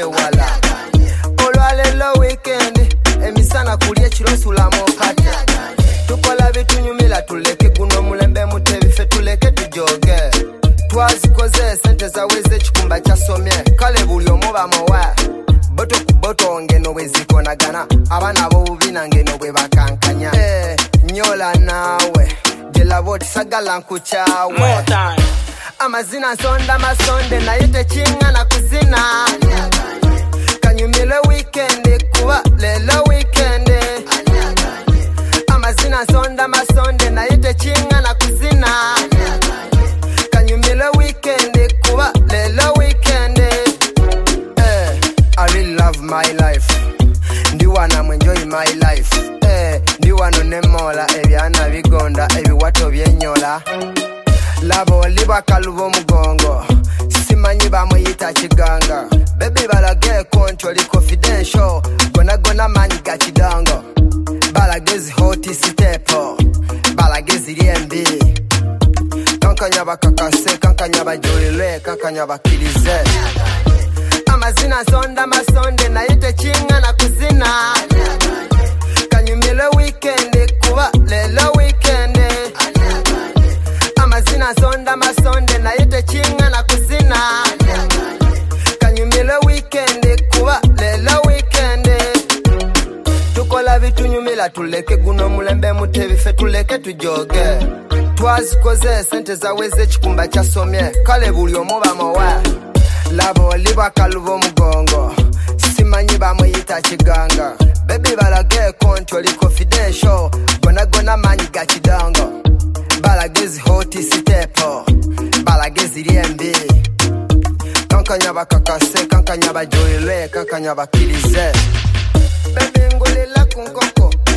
wala olwalelo weekend emisana kulya ekirosula mokate tukola bitunyumira tuleke guno mulembe mutebife tuleke tujoge twazikoze sente zaweze ekikumba kyasomye kale buli omuba mowa boto ku boto ngeno bwezikonagana abana bobubi nangeno bwe bakankanya nyola nawe gelaboti sagala nkuchawe amazina nsonda masonde naye tekingana kuzina kanyumile weekend kuba lelo weekend amazina nsonda masonde naye tekingana kuzina kanyumile weekend kuba lelo weekend I really love my life ndi wana mwenjoy my life ndiwano nemola ebyana bigonda ebiwato byenyola labo liba kalubo mugongo simanyi bamuyita kiganga baby balage control confidential gona manyi gachidongo balagezi hoti stepo balagezi liembi kankanya bakakase kankanya bajolele kankanya bakilize amazina sonda masonde naye tekingana kuzina kanyumile weekend kuba lelo weekend amazina sonda masonde naye tekingana kuzina kanyumile weekend kuba lelo weekend tukola bitunyumira tuleke guno mulembe mutebife tuleke tujoge twazikoze sente zaweze ekikumba kyasomye kale buli omuba mowa labo liba kalubo mugongo simanyi bamuyita kiganga baby balage control confidential gona manyi gachidongo balagezi hoti stepo balagezi liembi kankanya bakakase kankanya bajolele kankanya bakilize baby ngulila kunkoko